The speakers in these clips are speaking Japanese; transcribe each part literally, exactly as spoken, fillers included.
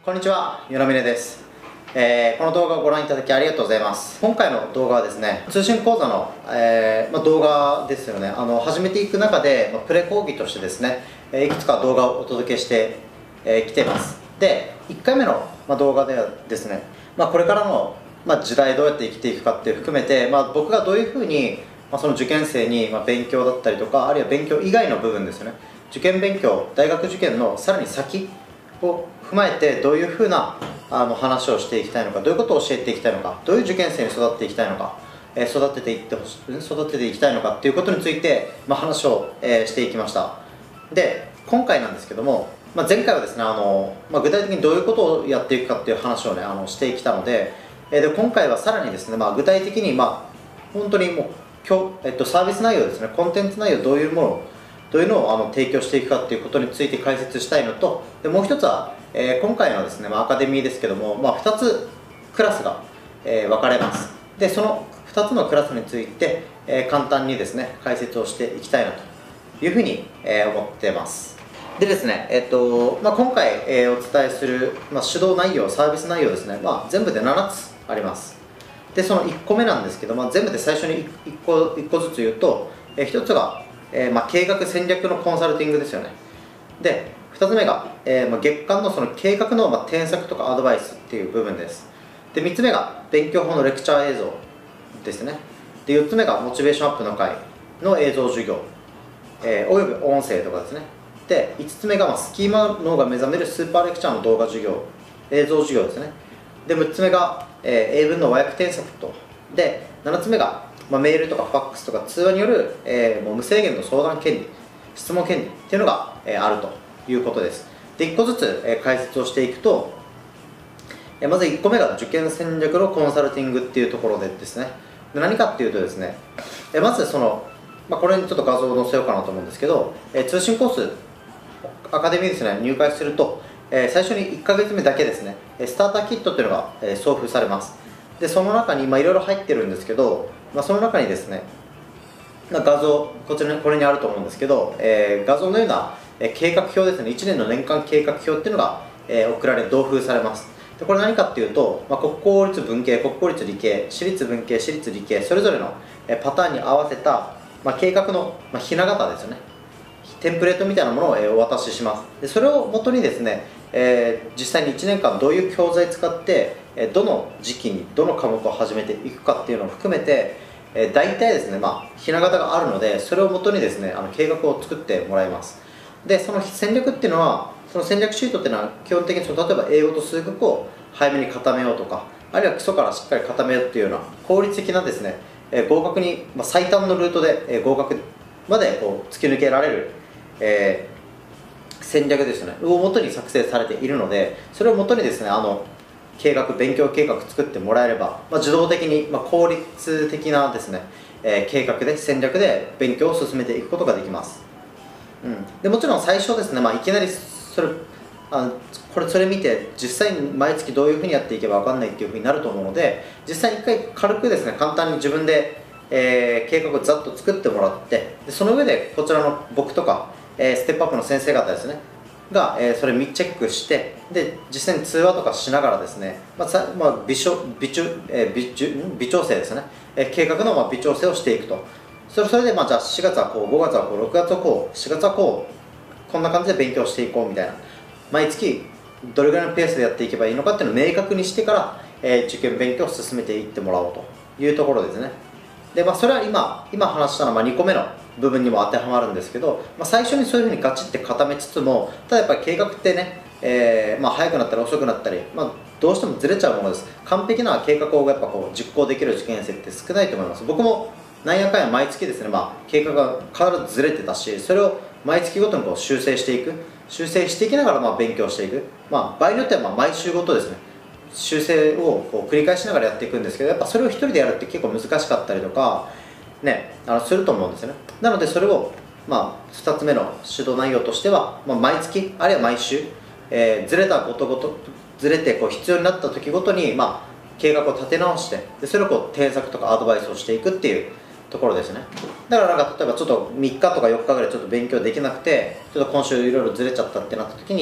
こんにちは、よなみねです。えーこの動画をご覧いただきありがとうございます。今回の動画はですね、通信講座の、えーまあ、動画ですよね。あの始めていく中で、まあ、プレ講義としてですね、えーいくつか動画をお届けしてき、えー、ています。で、いっかいめの、まあ、動画ではですね、まあ、これからの、まあ、時代どうやって生きていくかっていう含めて、まあ、僕がどういうふうに、まあ、その受験生に、まあ、勉強だったりとか、あるいは勉強以外の部分ですよね、受験勉強、大学受験のさらに先を踏まえてどういうふうなあの話をしていきたいのか、どういうことを教えていきたいのか、どういう受験生に育っていきたいのか、えー育てていってほし育てていきたいのかっていうことについて、まあ、話を、えーしていきました。で、今回なんですけども、まあ、前回はですね、あの、まあ、具体的にどういうことをやっていくかっていう話をね、あのしてきたので、えーで今回はさらにですね、まあ、具体的に、まあ、本当にもう今日、えっと、サービス内容ですね、コンテンツ内容、どういうものどういうのをあの提供していくかっていうことについて解説したいのと、でもう一つは、えー今回のですね、まあ、アカデミーですけども、まあ、ふたつクラスが、えー分かれます。でそのふたつのクラスについて、えー簡単にですね解説をしていきたいなというふうに、えー思ってます。でですね、えっとまあ、今回、えーお伝えする、まあ、指導内容、サービス内容ですね、まあ、全部でななつあります。でそのいっこめなんですけど、まあ、全部で最初に いっこ, いっこずつ言うと、えー、ひとつが、えーまあ、計画戦略のコンサルティングですよね。でふたつめが、えーまあ、月間のその計画の、まあ、添削とかアドバイスっていう部分です。でみっつめが勉強法のレクチャー映像ですね。でよっつめがモチベーションアップの会の映像授業、えーおよび音声とかですね。でいつつめが、まあ、スキーマ脳が目覚めるスーパーレクチャーの動画授業、映像授業ですね。でむっつめが、えー英文の和訳添削と。でななつめが、まあ、メールとかファックスとか通話による、えーもう無制限の相談権利、質問権利っていうのが、えーあるということです。でいっこずつ、えー解説をしていくと、えーまずいっこめが受験戦略のコンサルティングっていうところでですね、で何かっていうとですね、えーまずその、まあ、これにちょっと画像を載せようかなと思うんですけど、えー通信コースアカデミーですね、入会すると、えー最初にいっかげつめだけですね、えースターターキットっていうのが、えー送付されます。でその中にいろいろ入ってるんですけど、まあ、その中にですね、まあ画像、こちらにこれにあると思うんですけど、えー画像のような、えー計画表ですね、いちねんの年間計画表っていうのが、えー送られ、同封されます。でこれ何かっていうと、まあ、国公立文系、国公立理系、私立文系、私立理系、それぞれの、えーパターンに合わせた、まあ、計画の、まあ、ひな形ですよね。テンプレートみたいなものを、えーお渡しします。でそれをもとにですね、えー実際にいちねんかんどういう教材使って、えーどの時期にどの科目を始めていくかっていうのを含めて、えー大体ですね、まあ、ひな形があるので、それをもとにですね、あの計画を作ってもらいます。でその戦略っていうのは、その戦略シートっていうのは基本的にその例えば英語と数学を早めに固めようとか、あるいは基礎からしっかり固めようっていうような効率的なですね、えー合格に、まあ、最短のルートで、えー合格までこう突き抜けられる、えー戦略ですよねをもとに作成されているので、それをもとにですね、あの計画、勉強計画作ってもらえれば、まあ、自動的に、まあ、効率的なですね、えー計画で戦略で勉強を進めていくことができます。うん、でもちろん最初ですね、まあ、いきなりそれあのこれそれ見て実際に毎月どういうふうにやっていけば分かんないっていうふうになると思うので、実際に一回軽くですね、簡単に自分で、えー計画をざっと作ってもらって、でその上でこちらの僕とか、えーステップアップの先生方ですねが、えーそれ密チェックして、で実際に通話とかしながらですね、まあさまあ、微調微調えー微調微調整ですね、えー計画のまあ微調整をしていくと。それそれで、まあ、じゃあしがつはこう、ごがつはこう、ろくがつはこう、しがつはこう、こんな感じで勉強していこうみたいな、毎月どれぐらいのペースでやっていけばいいのかっていうのを明確にしてから、えー受験勉強を進めていってもらおうというところですね。で、まあ、それは今今話したのはまあにこめの部分にも当てはまるんですけど、まあ、最初にそういうふうにガチって固めつつも、ただやっぱり計画ってね、えーまあ、早くなったり遅くなったり、まあ、どうしてもずれちゃうものです。完璧な計画をやっぱこう実行できる受験生って少ないと思います。僕もなんやかんや毎月ですね、まあ、計画が必ずずれてたし、それを毎月ごとにこう修正していく、修正していきながらまあ勉強していく、まあ、場合によってはまあ毎週ごとですね、修正をこう繰り返しながらやっていくんですけど、やっぱそれを一人でやるって結構難しかったりとか、ね、あのすると思うんですよね。なのでそれを、まあ、ふたつめの指導内容としては、まあ、毎月あるいは毎週、えーずれたことごとずれてこう必要になった時ごとに、まあ、計画を立て直して、でそれをこう添削とかアドバイスをしていくっていうところですね。だからなんか例えばちょっとみっかとかよっかぐらいちょっと勉強できなくて、ちょっと今週いろいろずれちゃったってなった時に、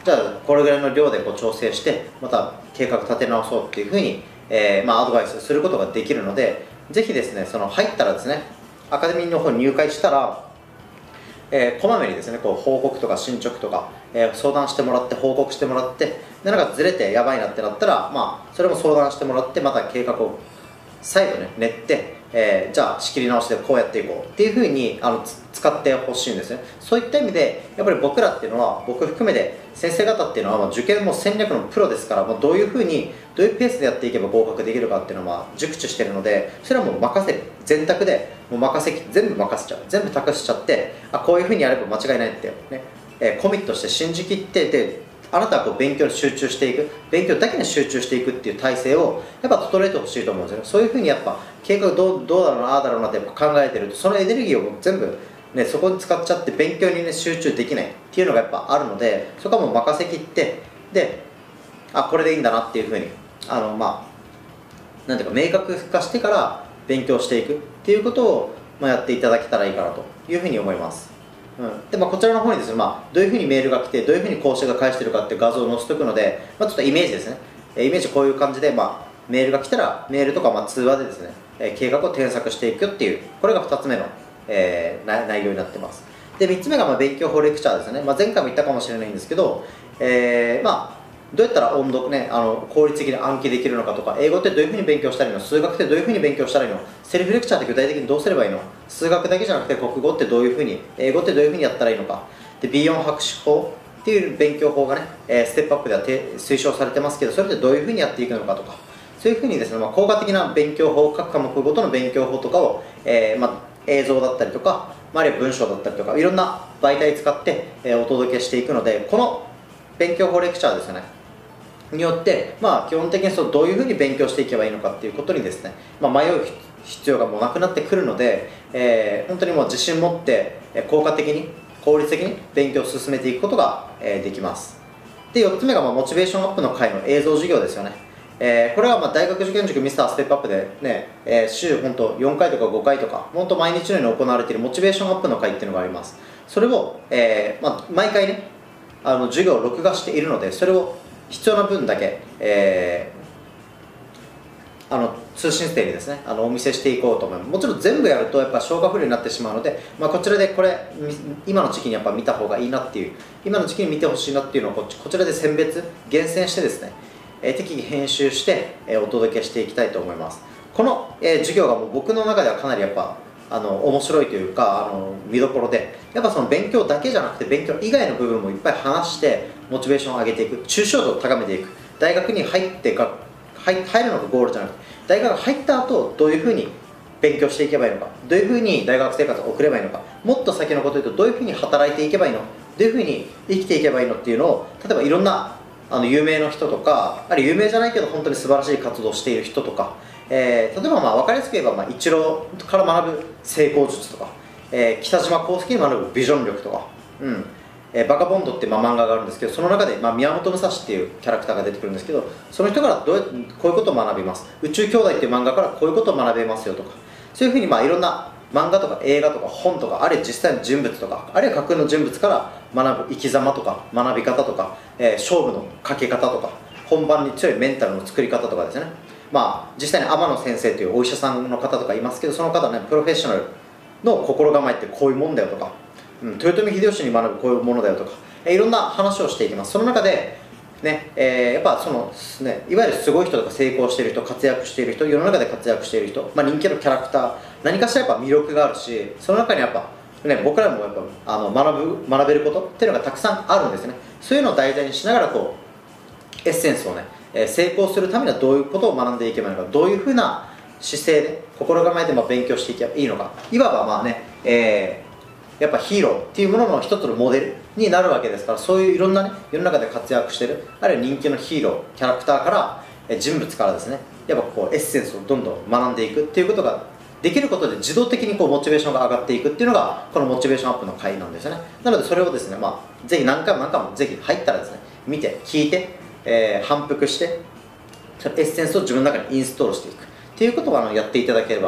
じゃあこれぐらいの量でこう調整してまた計画立て直そうっていうふうに、えーまあ、アドバイスすることができるので、ぜひですね、その入ったらですね、アカデミーの方に入会したら、えー、こまめにですね、こう報告とか進捗とか、えー、相談してもらって報告してもらって、でなんかずれてやばいなってなったら、まあ、それも相談してもらってまた計画を再度ね練って、えー、じゃあ仕切り直しでこうやっていこうっていうふうにあの使ってほしいんですね。そういった意味でやっぱり僕らっていうのは、僕含めて先生方っていうのは、まあ、受験も戦略のプロですから、まあ、どういうふうにどういうペースでやっていけば合格できるかっていうのはまあ熟知してるので、それはもう任せる、全託でもう任せ全部任せちゃう、全部託しちゃって、あこういうふうにやれば間違いないってね、えー、コミットして信じきって、であなたはこう勉強に集中していく、勉強だけに集中していくっていう体制をやっぱ整えてほしいと思うんですよね。そういうふうにやっぱ計画どうどうだろうな、ああだろうなってやっぱ考えてると、そのエネルギーを全部ね、そこに使っちゃって勉強にね集中できないっていうのがやっぱあるので、そこはもう任せきって、であこれでいいんだなっていうふうにあのまあなんていうか明確化してから勉強していくっていうことを、まあ、やっていただけたらいいかなというふうに思います。うん、でまあ、こちらの方にですね、まあ、どういうふうにメールが来てどういうふうに講師が返してるかっていう画像を載せておくので、まあ、ちょっとイメージですね、イメージこういう感じで、まあ、メールが来たらメールとかまあ通話でですね、計画を添削していくっていう、これがふたつめの、えー、内容になってます。でみっつめがまあ勉強法レクチャーですね、まあ、前回も言ったかもしれないんですけど、えー、まあどうやったら音読ね、あの効率的に暗記できるのかとか、英語ってどういうふうに勉強したらいいの、数学ってどういうふうに勉強したらいいの、セルフレクチャーって具体的にどうすればいいの、数学だけじゃなくて国語ってどういうふうに、英語ってどういうふうにやったらいいのか、で ビーよん 博士法っていう勉強法がね、えー、ステップアップでは推奨されてますけど、それってどういうふうにやっていくのかとか、そういうふうにですね、まあ、効果的な勉強法、各科目ごとの勉強法とかを、えーまあ、映像だったりとか、まあ、あるいは文章だったりとか、いろんな媒体使って、えー、お届けしていくので、この勉強法レクチャーですよねによって、まあ、基本的にそうどういうふうに勉強していけばいいのかっていうことにですね、まあ、迷う必要がもうなくなってくるので、えー、本当にもう自信持って効果的に効率的に勉強を進めていくことができます。でよっつめがまあモチベーションアップの会の映像授業ですよね。えー、これはまあ大学受験塾ミスターステップアップでね、えー、週本当よんかいとかごかいとか本当毎日のように行われているモチベーションアップの会っていうのがあります。それを、えーまあ、毎回ねあの授業を録画しているので、それを必要な分だけ、えー、あの通信制にですねあのお見せしていこうと思います。もちろん全部やるとやっぱ消化不良になってしまうので、まあ、こちらでこれ今の時期にやっぱ見た方がいいなっていう、今の時期に見てほしいなっていうのをここちらで選別厳選してですね、えー、適宜編集して、えー、お届けしていきたいと思います。この、えー、授業がもう僕の中ではかなりやっぱあの面白いというか、あの見どころで、やっぱその勉強だけじゃなくて勉強以外の部分もいっぱい話してモチベーションを上げていく、抽象度を高めていく、大学に入ってが入入るのがゴールじゃなくて、大学入った後どういうふうに勉強していけばいいのか、どういうふうに大学生活を送ればいいのか、もっと先のことを言うとどういうふうに働いていけばいいの、どういうふうに生きていけばいいのっていうのを、例えばいろんなあの有名な人とか、あるいは有名じゃないけど本当に素晴らしい活動をしている人とか、えー、例えばまあ分かりやすく言えば、まあ、イチローから学ぶ成功術とか、えー、北島康介に学ぶビジョン力とか、うんえー、バカボンドってまあ漫画があるんですけど、その中で、まあ、宮本武蔵っていうキャラクターが出てくるんですけど、その人からどうやこういうことを学びます、宇宙兄弟っていう漫画からこういうことを学べますよとか、そういうふうにまあいろんな漫画とか映画とか本とか、あるいは実際の人物とか、あるいは架空の人物から学ぶ生き様とか学び方とか、えー、勝負のかけ方とか、本番に強いメンタルの作り方とかですね、まあ、実際に天野先生というお医者さんの方とかいますけど、その方ね、プロフェッショナルの心構えってこういうもんだよとか、うん、豊臣秀吉に学ぶこういうものだよとか、えいろんな話をしていきます。その中で、ねえー、やっぱその、ね、いわゆるすごい人とか成功している人、活躍している人、世の中で活躍している人、まあ、人気のキャラクター、何かしらやっぱ魅力があるし、その中にやっぱ、ね、僕らもやっぱあの学ぶ学べることっていうのがたくさんあるんですね。そういうのを題材にしながらこうエッセンスをね、えー、成功するためにはどういうことを学んでいけばいいのか、どういうふうな姿勢で心構えでまあ勉強していけばいいのか、いわばまあね、えー、やっぱヒーローっていうものの一つのモデルになるわけですから、そういういろんなね世の中で活躍している、あるいは人気のヒーローキャラクターから、えー、人物からですね、やっぱこうエッセンスをどんどん学んでいくっていうことができることで、自動的にこうモチベーションが上がっていくっていうのがこのモチベーションアップの回なんですよね。なのでそれをですね、まあ、ぜひ何回も何回もぜひ入ったらですね見て聞いて、えー、反復してエッセンスを自分の中にインストールしていくっていうことをあのやっていただければ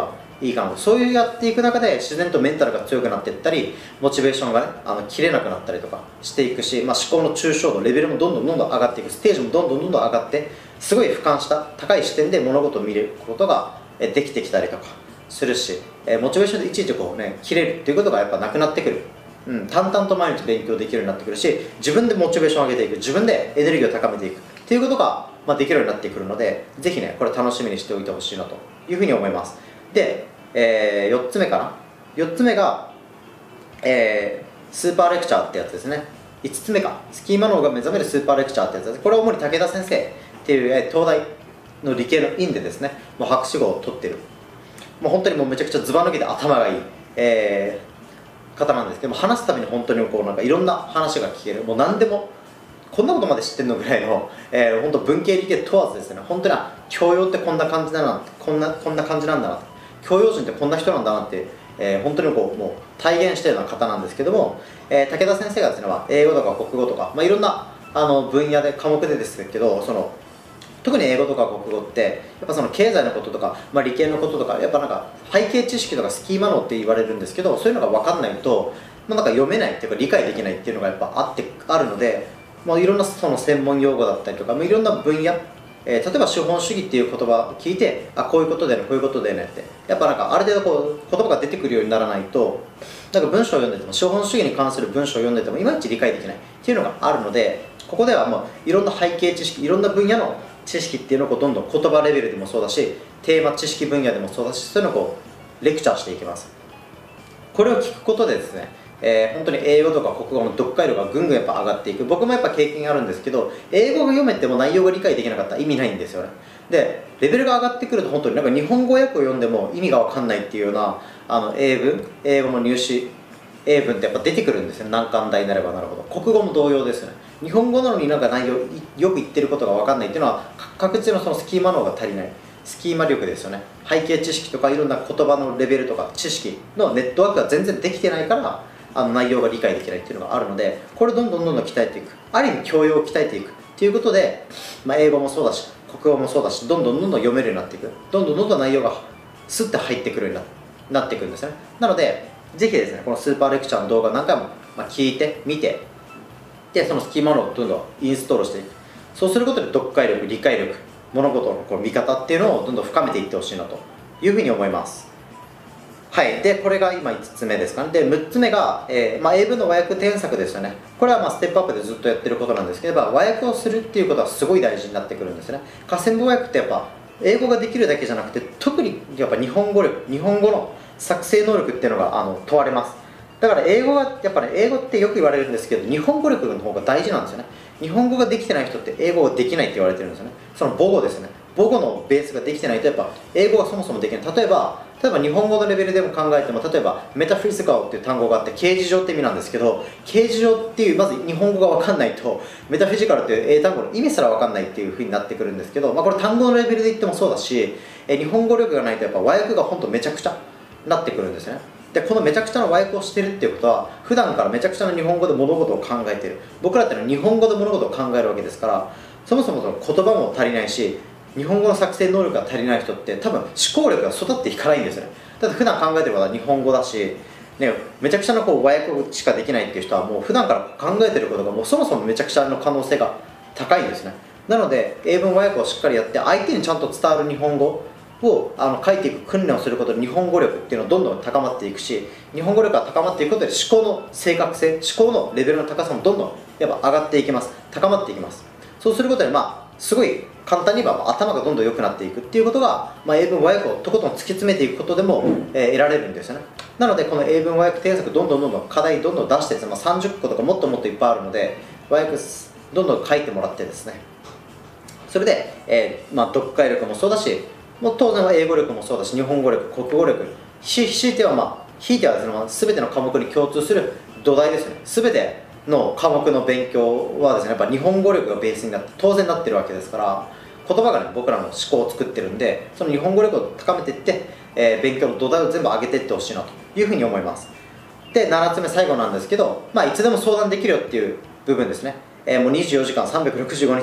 いいかなと。そういうやっていく中で自然とメンタルが強くなっていったり、モチベーションがね、あの切れなくなったりとかしていくし、まあ、思考の抽象度レベルもどんどんどんどん上がっていく、ステージもどんどんどんどん上がって、すごい俯瞰した高い視点で物事を見ることができてきたりとかするし、モチベーションでいちいちこうね切れるっていうことがやっぱなくなってくる。うん、淡々と毎日勉強できるようになってくるし、自分でモチベーションを上げていく、自分でエネルギーを高めていくっていうことが、まあ、できるようになってくるので、ぜひねこれ楽しみにしておいてほしいなというふうに思います。で、えー、よっつめかなよっつめが、えー、スーパーレクチャーってやつですね。いつつめか、スキーマ脳が目覚めるスーパーレクチャーってやつです。これは主に武田先生っていう、えー、東大の理系の院でですね、もう博士号を取ってる、もう本当にもうめちゃくちゃずば抜けて頭がいい、えー方なんですけども、話すたびに本当にこうなんかいろんな話が聞ける、もう何でもこんなことまで知ってるのぐらいの、えー、本当文系理系問わずですね、本当に教養ってこんな感じだな、こんなこんな感じなんだな、教養人ってこんな人なんだなって、えー、本当にこうもう体現したような方なんですけども、えー、武田先生がですね、まあ、英語とか国語とか、まあ、いろんなあの分野で科目でですけど、その特に英語とか国語ってやっぱその経済のこととか、まあ、理系のこととかやっぱなんか背景知識とかスキーマ脳って言われるんですけど、そういうのが分かんないと、まあ、なんか読めないっていうか理解できないっていうのがやっぱあってあるので、まあ、いろんなその専門用語だったりとか、まあ、いろんな分野、えー、例えば資本主義っていう言葉を聞いて、あこういうことだよねこういうことだよねってやっぱなんかある程度こう言葉が出てくるようにならないと、なんか文章を読んでても資本主義に関する文章を読んでてもいまいち理解できないっていうのがあるので、ここではもういろんな背景知識、いろんな分野の知識っていうのをどんどん言葉レベルでもそうだし、テーマ知識分野でもそうだし、そういうのをこうレクチャーしていきます。これを聞くことでですね、えー、本当に英語とか国語の読解力がぐんぐんやっぱ上がっていく。僕もやっぱ経験あるんですけど、英語が読めても内容が理解できなかったら意味ないんですよね。でレベルが上がってくると本当になんか日本語訳を読んでも意味が分かんないっていうようなあの英文英語の入試英文ってやっぱ出てくるんですよ、難関大になればなるほど。国語も同様ですよね。日本語なのになんか内容よく言ってることが分かんないっていうのは、確実のそのスキーマ脳が足りない、スキーマ力ですよね。背景知識とかいろんな言葉のレベルとか知識のネットワークが全然できてないから、あの内容が理解できないっていうのがあるので、これどんどんどんどん鍛えていく、ある意味教養を鍛えていくっていうことで、まあ、英語もそうだし国語もそうだし、どんどんどんどん読めるようになっていく、どんどんどんどん内容がスッて入ってくるようになっていくんですね。なのでぜひですね、このスーパーレクチャーの動画を何回もまあ聞いてみて、でそのスキーマ脳をどんどんインストールしていく。そうすることで読解力、理解力、物事のこう見方っていうのをどんどん深めていってほしいなというふうに思います。はい、でこれが今いつつめですかね。でむっつめが、えーまあ、英文の和訳添削ですよね。これはまあステップアップでずっとやってることなんですけど、やっぱ和訳をするっていうことはすごい大事になってくるんですね。下線部和訳ってやっぱ英語ができるだけじゃなくて、特にやっぱ日本語力、日本語の作成能力っていうのがあの問われます。だから英語がやっぱり、ね、英語ってよく言われるんですけど、日本語力の方が大事なんですよね。日本語ができてない人って英語ができないって言われてるんですよね。その母語ですね。母語のベースができてないとやっぱ英語がそもそもできない。例えば例えば日本語のレベルでも考えても、例えばメタフィジカルっていう単語があって、形而上って意味なんですけど、形而上っていうまず日本語が分かんないとメタフィジカルっていう英単語の意味すら分かんないっていう風になってくるんですけど、まあ、これ単語のレベルで言ってもそうだし、え日本語力がないとやっぱ和訳が本当めちゃくちゃなってくるんですね。でこのめちゃくちゃな和訳をしてるっていうことは、普段からめちゃくちゃな日本語で物事を考えてる。僕らってのは日本語で物事を考えるわけですから、そもそもその言葉も足りないし、日本語の作成能力が足りない人って多分思考力が育っていかないんですよね。だって普段考えてることは日本語だし、ね、めちゃくちゃなこう和訳しかできないっていう人はもう普段から考えてることがもうそもそもめちゃくちゃの可能性が高いんですね。なので英文和訳をしっかりやって、相手にちゃんと伝わる日本語をあの書いていく訓練をすることで、日本語力っていうのはどんどん高まっていくし、日本語力が高まっていくことで思考の正確性、思考のレベルの高さもどんどんやっぱ上がっていきます。高まっていきます。そうすることでまあすごい簡単に言えば頭がどんどん良くなっていくっていうことが、まあ、英文和訳をとことん突き詰めていくことでも、えー、得られるんですよね。なのでこの英文和訳添削どんどんどんどん課題どんどん出してですね、まあ、さんじゅっことかもっともっといっぱいあるので、和訳どんどん書いてもらってですね、それで、えーまあ、読解力もそうだし、もう当然は英語力もそうだし、日本語力、国語力、ひいてはまあひいてはですね、まあ、全ての科目に共通する土台ですね。全ての科目の勉強はですね、やっぱ日本語力がベースになって当然なってるわけですから、言葉がね僕らの思考を作ってるんで、その日本語力を高めていって、えー、勉強の土台を全部上げていってほしいなというふうに思います。でななつめ最後なんですけど、まあ、いつでも相談できるよっていう部分ですね。えー、もうにじゅうよじかんさんびゃくろくじゅうごにち、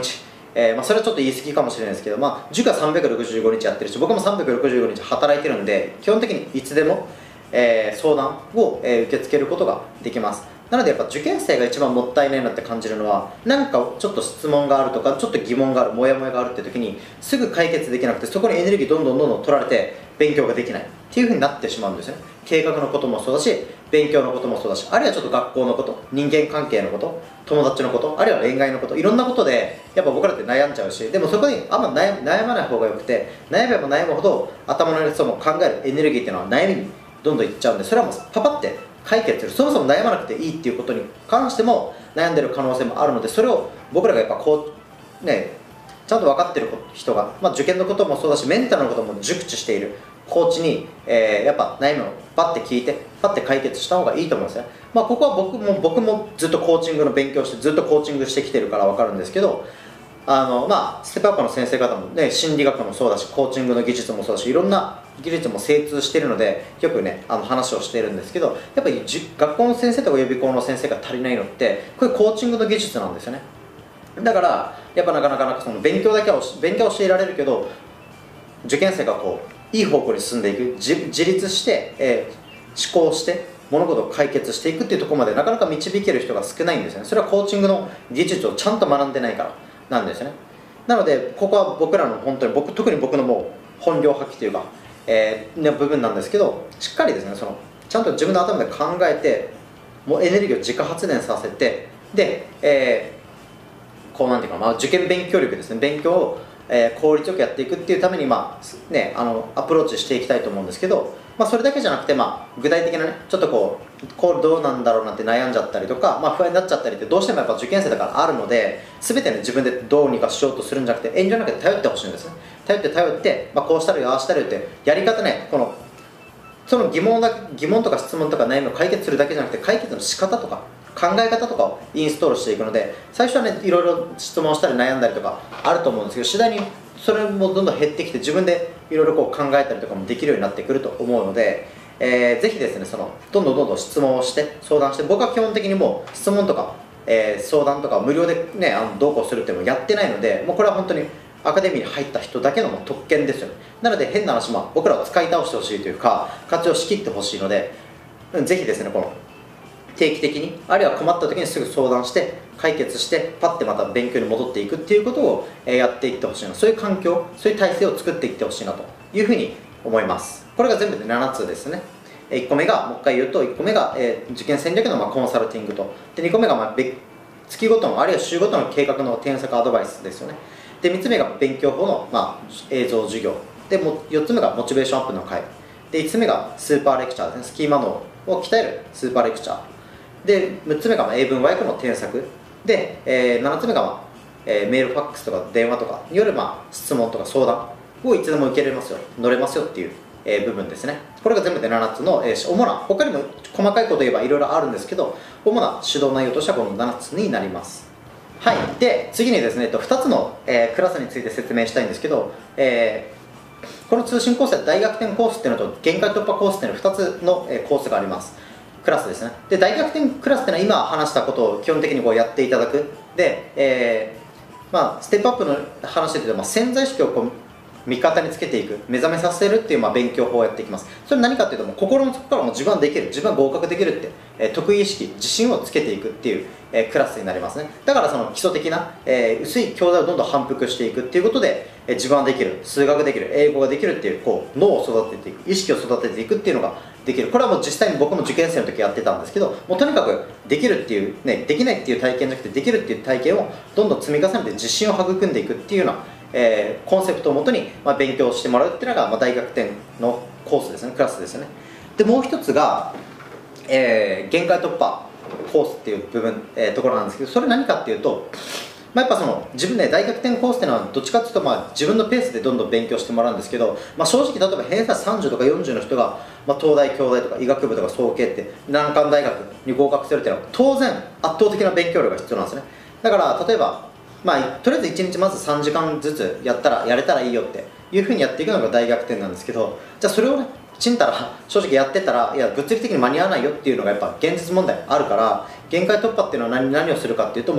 えーまあ、それはちょっと言い過ぎかもしれないですけど、まあ、塾はさんびゃくろくじゅうごにちやってるし、僕もさんびゃくろくじゅうごにち働いてるんで、基本的にいつでも、えー、相談を、えー、受け付けることができます。なのでやっぱ受験生が一番もったいないなって感じるのは、なんかちょっと質問があるとか、ちょっと疑問がある、モヤモヤがあるって時にすぐ解決できなくて、そこにエネルギーどんどんどんどん取られて勉強ができないっていう風になってしまうんですよね。計画のこともそうだし、勉強のこともそうだし、あるいはちょっと学校のこと、人間関係のこと、友達のこと、あるいは恋愛のこと、いろんなことでやっぱ僕らって悩んじゃうし、でもそこにあんま悩悩まない方がよくて、悩めば悩むほど頭のその考えるエネルギーっていうのは悩みにどんどんいっちゃうんで、それはもうパパって解決する、そもそも悩まなくていいっていうことに関しても悩んでる可能性もあるので、それを僕らがやっぱこうね、ちゃんと分かってる人が、まあ、受験のこともそうだし、メンタルのことも熟知しているコーチに、えー、やっぱ悩みをパッて聞いてパッて解決した方がいいと思うんですね。まあ、ここは僕も僕もずっとコーチングの勉強してずっとコーチングしてきてるから分かるんですけど、あのまあステップアップの先生方もね、心理学もそうだし、コーチングの技術もそうだし、いろんな技術も精通しているのでよくね、あの話をしているんですけど、やっぱり学校の先生とか予備校の先生が足りないのってこれコーチングの技術なんですよね。だからやっぱなかなかその勉強だけは勉強は教えられるけど、受験生がこういい方向に進んでいく、自, 自立して、えー、思考して物事を解決していくっていうところまでなかなか導ける人が少ないんですよね。それはコーチングの技術をちゃんと学んでないからなんですよね。なのでここは僕らの本当に僕特に僕のもう本領発揮というか、えー、の部分なんですけど、しっかりですね、そのちゃんと自分の頭で考えて、もうエネルギーを自家発電させて、で、えー、こうなんていうか、まあ、受験勉強力ですね、勉強を、えー、効率よくやっていくっていうために、まあね、あのアプローチしていきたいと思うんですけど、まあ、それだけじゃなくて、まあ、具体的なね、ちょっとこうこうどうなんだろうなって悩んじゃったりとか、まあ、不安になっちゃったりってどうしてもやっぱ受験生だからあるので、全てね自分でどうにかしようとするんじゃなくて、遠慮なく頼ってほしいんですね。頼って頼って、まあ、こうしたらよああしたらよってやり方ね、このその疑問だ疑問とか質問とか悩みを解決するだけじゃなくて、解決の仕方とか考え方とかをインストールしていくので、最初はねいろいろ質問したり悩んだりとかあると思うんですけど、次第にそれもどんどん減ってきて、自分でいろいろこう考えたりとかもできるようになってくると思うので、えー、ぜひですね、そのどんどんどんどん質問をして相談して、僕は基本的にもう質問とか、えー、相談とか無料でね、あのどうこうするっていうのをやってないので、もうこれは本当にアカデミーに入った人だけの特権ですよね。なので変な話、まあ、僕らを使い倒してほしいというか活用しきってほしいので、ぜひですね、この定期的に、あるいは困った時にすぐ相談して解決してパッてまた勉強に戻っていくっていうことをやっていってほしいな、そういう環境、そういう体制を作っていってほしいなというふうに思います。これが全部でななつですね。いっこめが、もう一回言うと、いっこめが、えー、受験戦略のまあコンサルティングと、でにこめがまあ月ごとのあるいは週ごとの計画の添削アドバイスですよね。でみっつめが勉強法の、まあ、映像授業で、もよっつめがモチベーションアップの会で、いつつめがスーパーレクチャーですね、スキーマ脳を鍛えるスーパーレクチャーで、むっつめがまあ英文和訳の添削で、えー、ななつめが、まあえー、メールファックスとか電話とかによる、まあ、質問とか相談をいつでも受けれますよ、乗れますよっていう、えー、部分ですね。これが全部でななつの、えー、主な、他にも細かいこと言えばいろいろあるんですけど、主な指導内容としてはこのななつになります。はい、で次にですね、ふたつの、えー、クラスについて説明したいんですけど、えー、この通信コースで大逆転コースっていうのと限界突破コースっていうのふたつの、えー、コースがあります。クラスですね。で大逆転クラスっていうのは今話したことを基本的にこうやっていただく。で、えーまあ、ステップアップの話で言うと、まあ、潜在意識をこう味方につけていく、目覚めさせるっていうまあ勉強法をやっていきます。それ何かっていうと、もう心の底からも自分はできる、自分は合格できるって、えー、得意意識、自信をつけていくっていう、えー、クラスになりますね。だからその基礎的な、えー、薄い教材をどんどん反復していくっていうことで、えー、自分はできる、数学できる、英語ができるっていう、こう脳を育てていく、意識を育てていくっていうのができる。これはもう実際に僕も受験生の時やってたんですけど、もうとにかくできるっていう、ね、できないっていう体験じゃなくてできるっていう体験をどんどん積み重ねて自信を育んでいくっていうような、えー、コンセプトをもとに、まあ、勉強してもらうっていうのが、まあ、大逆転のコースですね、クラスですよね。でもう一つが、えー、限界突破コースっていう部分、えー、ところなんですけど、それ何かっていうと、まあ、やっぱその自分で、ね、大逆転コースっていうのはどっちかっていうと、まあ自分のペースでどんどん勉強してもらうんですけど、まあ、正直例えば偏差さんじゅうとかよんじゅうの人が、まあ、東大京大とか医学部とか総計って難関大学に合格するっていうのは当然圧倒的な勉強量が必要なんですね。だから例えば、まあ、とりあえずいちにちまずさんじかんずつやったらやれたらいいよっていうふうにやっていくのが大逆転なんですけど、じゃあそれをねちんたら正直やってたら、いや物理的に間に合わないよっていうのがやっぱ現実問題あるから、限界突破っていうのは 何, 何をするかっていうと、もう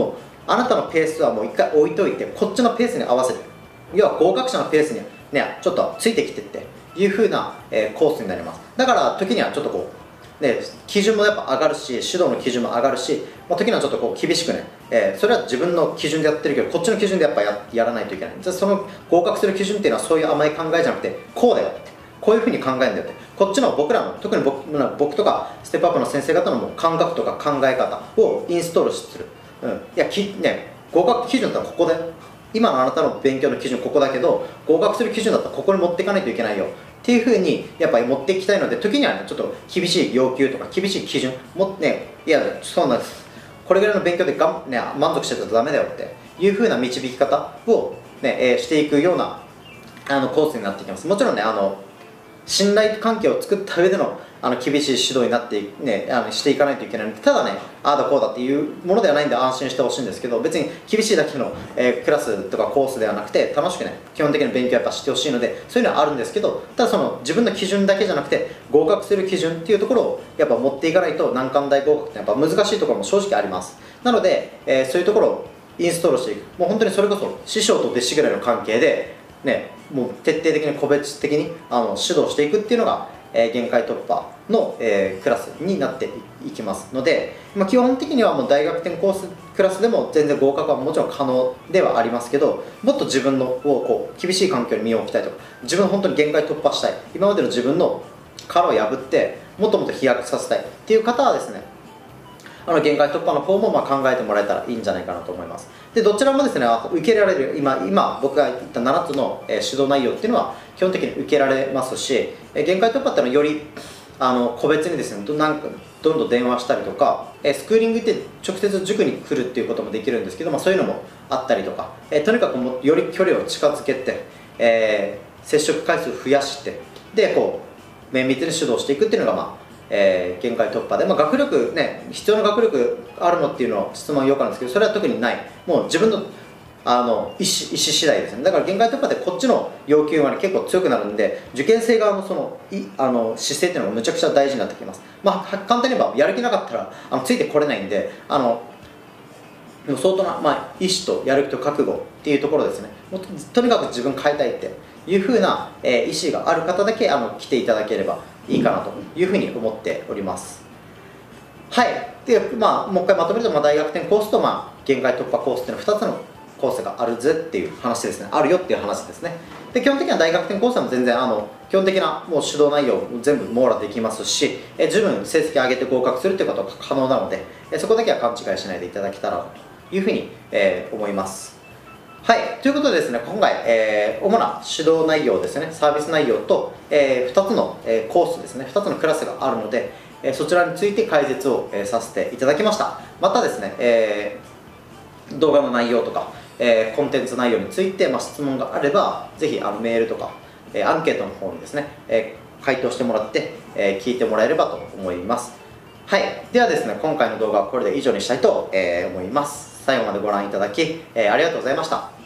あなたのペースはもう一回置いといて、こっちのペースに合わせて、要は合格者のペースにね、ちょっとついてきてっていう風な、えー、コースになります。だから時にはちょっとこう、ね、基準もやっぱ上がるし、指導の基準も上がるし、まあ、時にはちょっとこう厳しくね、えー、それは自分の基準でやってるけど、こっちの基準でやっぱ や, やらないといけない。じゃあその合格する基準っていうのはそういう甘い考えじゃなくて、こうだよって、こういう風に考えるんだよって、こっちの僕らの、特に 僕, 僕とかステップアップの先生方のもう感覚とか考え方をインストールする。うん、いやきね、合格基準だったらここで、今のあなたの勉強の基準ここだけど、合格する基準だったらここに持っていかないといけないよっていう風にやっぱり持っていきたいので、時にはね、ちょっと厳しい要求とか厳しい基準もね、いやそうなんです、これぐらいの勉強でがん、ね、満足してたらダメだよっていう風な導き方を、ねえー、していくようなあのコースになっていきます。もちろんね、あの信頼関係を作った上でのあの厳しい指導になって、ね、あのしていかないといけないので、ただね、ああだこうだっていうものではないんで安心してほしいんですけど、別に厳しいだけの、えー、クラスとかコースではなくて、楽しくね、基本的に勉強やっぱしてほしいので、そういうのはあるんですけど、ただその自分の基準だけじゃなくて、合格する基準っていうところをやっぱ持っていかないと、難関大合格ってやっぱ難しいところも正直あります。なので、えー、そういうところをインストールしていく、もう本当にそれこそ師匠と弟子ぐらいの関係で、ね、もう徹底的に個別的にあの指導していくっていうのが、えー、限界突破の、えー、クラスになっていきますので、まあ、基本的にはもう大学点コースクラスでも全然合格はもちろん可能ではありますけど、もっと自分のをこう厳しい環境に身を置きたいとか、自分本当に限界突破したい、今までの自分の殻を破ってもっともっと飛躍させたいっていう方はですね、あの限界突破の方もまあ考えてもらえたらいいんじゃないかなと思います。でどちらもですね、受けられる、今今僕が言ったななつの、えー、指導内容っていうのは基本的に受けられますし、えー、限界突破っていうのはよりあの個別にですね、どなんかどんどん電話したりとか、えー、スクーリングって直接塾に来るっていうこともできるんですけど、まあ、そういうのもあったりとか、えー、とにかくもより距離を近づけて、えー、接触回数を増やして、でこう綿密に指導していくっていうのが、まあえー、限界突破で、まあ、学力ね、必要な学力あるのっていうのは質問よくあるんですけど、それは特にない、もう自分のあの意思、意思次第ですね。だから限界突破でこっちの要求は、ね、結構強くなるんで、受験生側のそのいあの姿勢っていうのがむちゃくちゃ大事になってきます。まあ、簡単に言えばやる気なかったらあのついてこれないんで、あのでも相当な、まあ、意思とやる気と覚悟っていうところですね。もう と, とにかく自分変えたいっていうふうな、えー、意思がある方だけあの来ていただければいいかなというふうに思っております。はい。で、まあ、もう一回まとめると、まあ、大学点コースと、まあ、限界突破コースっていうのふたつのコースがあるぜっていう話ですね。あるよっていう話ですね。で、基本的には大学点コースは全然あの基本的なもう指導内容全部網羅できますし、え十分成績上げて合格するっていうことが可能なので、えそこだけは勘違いしないでいただけたらというふうに、えー、思います。はい、ということでですね、今回、えー、主な指導内容ですね、サービス内容と、えー、ふたつの、えー、コースですね、ふたつのクラスがあるので、えー、そちらについて解説を、えー、させていただきました。またですね、えー、動画の内容とか、えー、コンテンツ内容について、まあ、質問があれば、ぜひあのメールとか、えー、アンケートの方にですね、えー、回答してもらって、えー、聞いてもらえればと思います。はい、ではですね、今回の動画はこれで以上にしたいと、えー、思います。最後までご覧いただき、えー、ありがとうございました。